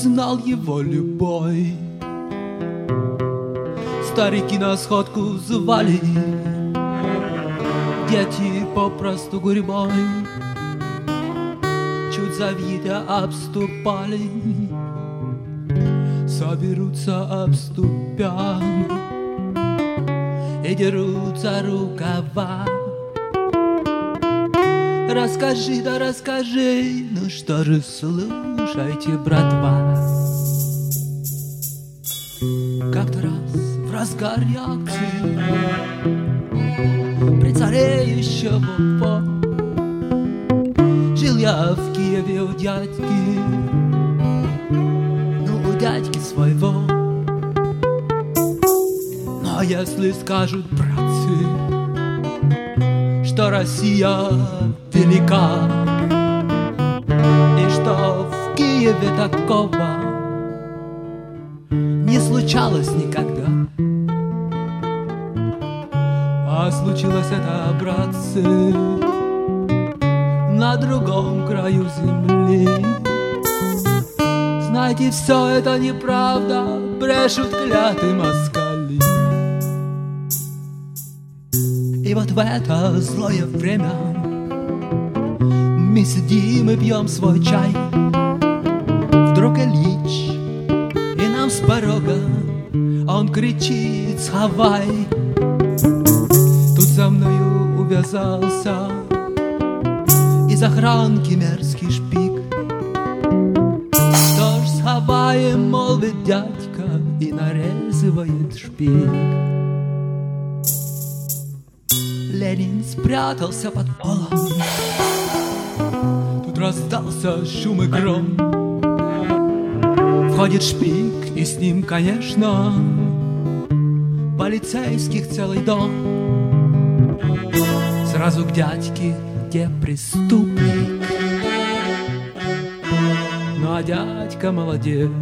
знал его любой. Старики на сходку звали, дети попросту гурьбой чуть завидя обступали, соберутся обступя и дерутся рукава. Расскажи, да расскажи, ну что же слушайте, братва. Как-то раз в разгар реакции при царе еще во жил я в Киеве у дядьки, ну у дядьки своего. Но если скажут братцы, что Россия велика и что в Киеве такого не случалось никогда, а случилось это, братцы, на другом краю земли. Знаете, все это неправда, брешут клятые москали. И вот в это злое время мы сидим и пьем свой чай. Вдруг Ильич, и нам с порога он кричит: «Схавай!» Тут за мною увязался из охранки мерзкий шпик. Что ж, схаваем, молвит дядька, и нарезывает шпик. Ленин спрятался под полом, тут раздался шум и гром. Входит шпик, и с ним, конечно, полицейских целый дом. Сразу к дядьке, где преступник, ну а дядька молодец,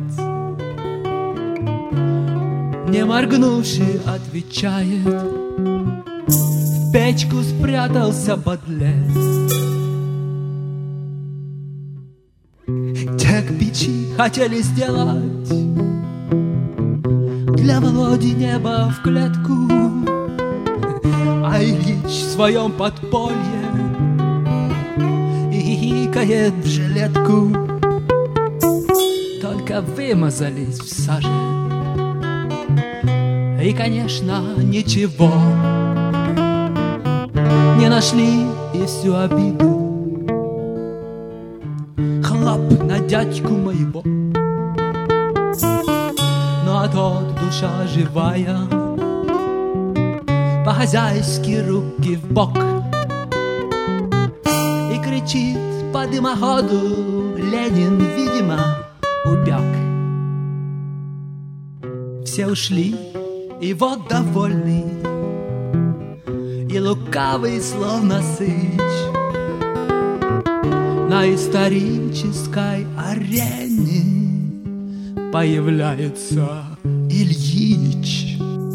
не моргнувши отвечает: в печку спрятался подлец. Те к печи хотели сделать для Володи небо в клетку, а Ильич в своем подполье и хихикает в жилетку. Только вымазались в саже и, конечно, ничего не нашли, и всю обиду хлоп на дядьку моего. Ну а тот, душа живая, по-хозяйски руки в бок и кричит по дымоходу: Ленин, видимо, убег. Все ушли, и вот довольный и лукавый, словно сыч, на исторической арене появляется Ильич.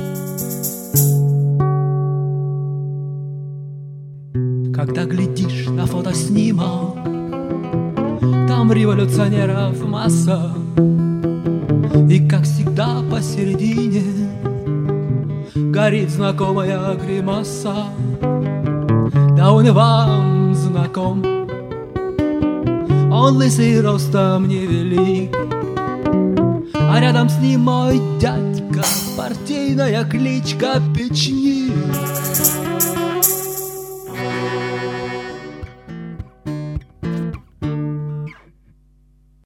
Когда глядишь на фотоснимок, там революционеров масса, и, как всегда, посередине горит знакомая гримаса. Да он и вам знаком, он лысый, ростом невелик, а рядом с ним мой дядька, партийная кличка Печник.